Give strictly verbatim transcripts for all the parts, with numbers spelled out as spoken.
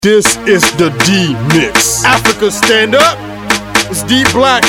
This is the D-Mix. Africa, stand up. It's D Black,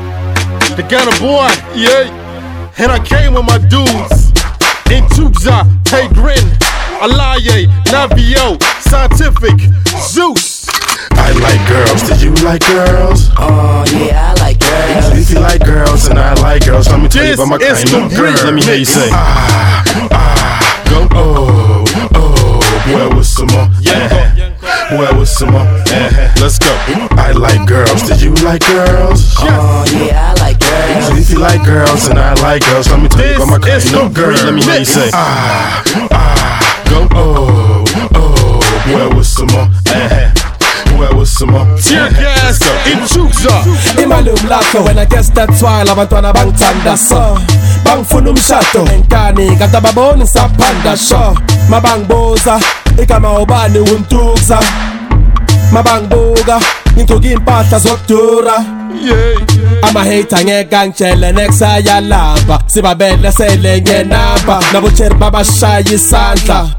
the Ghana boy, yeah. And I came with my dudes. Intubza, Pegrin, Alaye, Navio, Scientific, Zeus. I like girls, did you like girls? Oh yeah, I like girls. If you like girls and I like girls, let me tell This you about my is kind the of girl. remix. Let me hear you say ah, ah, go, oh, oh, where was some more? Yeah, where was some more? Yeah. Let's go. I like girls, did you like girls? Oh yeah, I like girls. If you like girls and I like girls, let me tell you about my This kind is of the girl. Let me hear you remix. say ah, ah, go, oh, oh, where was some more? Yeah. Where was some more? Tear gas, Intubza. Imalum lako when I guess that's why labantwana bangithanda so bangifuna umshado enkani kata babona sapanda sho mabangboza igama ubani untukza mabangbuka ngigcoka impahla zokudura ama hater ngeke angitshele next ayalamba sibabele sele ngenamba nabo cherry babashaya isandla.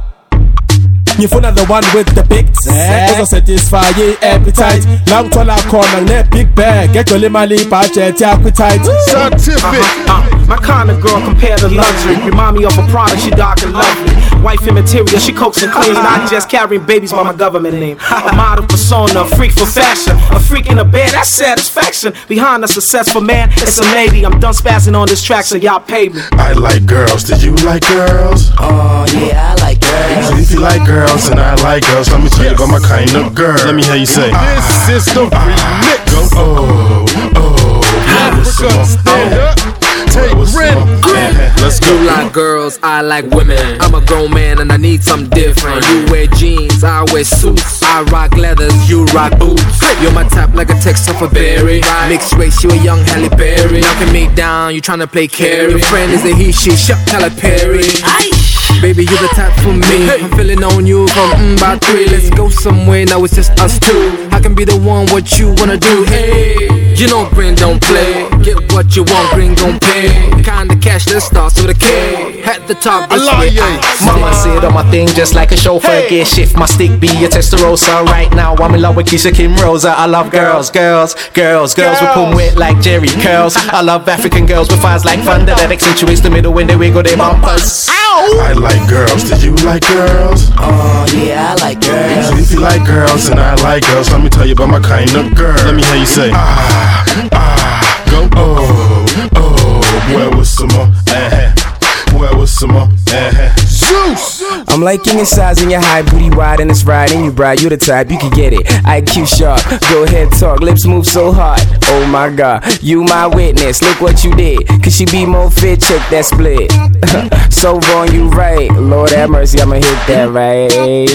Ngifuna the one with the big sack uzo satisfy your appetite la ngithola khona ngine big bag egcwele imali budget yakho tight. Scientific. Uh, uh, my kind of girl compared to luxury. Remind me of a product, she dark and lovely. Wife and material, she cooks and cleans. Not just carrying babies by my government name. A model persona, a freak for fashion. A freak in a bed, that's satisfaction. Behind a successful man, it's a lady. I'm done spazzing on this track, so y'all pay me. I like girls, did you like girls? Oh yeah, I like girls. If you like girls and I like girls, let me tell you about my kind of girl. Let me hear you say This is the remix. go, oh, oh, Africa, stand up. Take Grin. let's go. You like girls, I like women. I'm a grown man and I need something different. You wear jeans, I wear suits. I rock leathers, you rock boots. You're my type like a text of a berry. Mixed race, you a young Halle Berry. Knocking me down, you tryna play carry. Your friend is a he, she, shut Halle Perry. Baby, you the type for me. I'm feeling on you from mm, by three. Let's go somewhere, now it's just us two. I can be the one, what you wanna do. Hey, you know Green don't play. Get what you want, Green gon' pay. Kinda cash that starts with a K. At the top, that's where I Mama said on my thing just like a chauffeur. Hey. Gear shift my stick, be a Testarossa. Right now I'm in love with Keisha Kim Rosa. I love girls, girls, girls, girls with them wet like Jerry curls. I love African girls with eyes like thunder that accentuates the middle when they wiggle their bumpers. I like girls, did you like girls? Oh yeah, I like girls. If you like girls and I like girls, let me tell you about my kind of girl. Let me hear you say ah, ah, go, oh, oh, where was some more? Uh-huh. Where was some more? Uh-huh. Zeus. I'm liking your size and your height, booty wide and it's riding you bright. You the type, you can get it. I Q sharp, go ahead talk, lips move so hard. Oh my God, you my witness. Look what you did. Could she be more fit? Check that split. So wrong, you right. Lord have mercy, I'ma hit that right.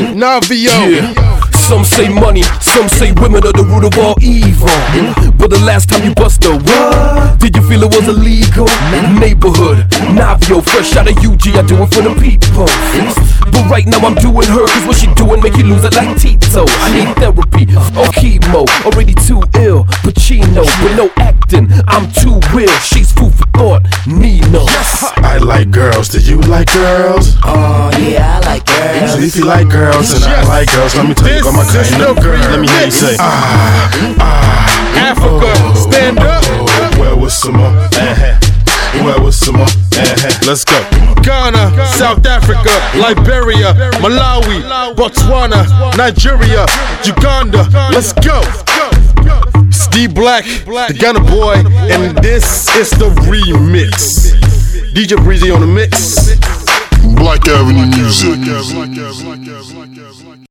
Navio. Some say money, some say women are the root of all evil. But the last time you bust a what? Did you feel it was illegal? Neighborhood, Navio, fresh out of U G, I do it for the people. But right now I'm doing her, cause what she doing make you lose it like Tito. I need therapy, or chemo, already too ill. Pacino, but no acting, I'm too real. She's food for thought, Nino. I like girls, did you like girls? Oh yeah, I like girls. If you like girls and I like girls, let me tell you about my This is kind of the girl. Let me hear you say ah, ah, Africa, oh, stand up. oh, where was some more? Uh-huh. Where was some more? Uh-huh. Let's go. Ghana, South Africa, Liberia, Malawi, Botswana, Nigeria, Uganda. Let's go. It's D Black, the Ghana boy, and this is the remix. D J Breezy on the mix. Black Avenue Music.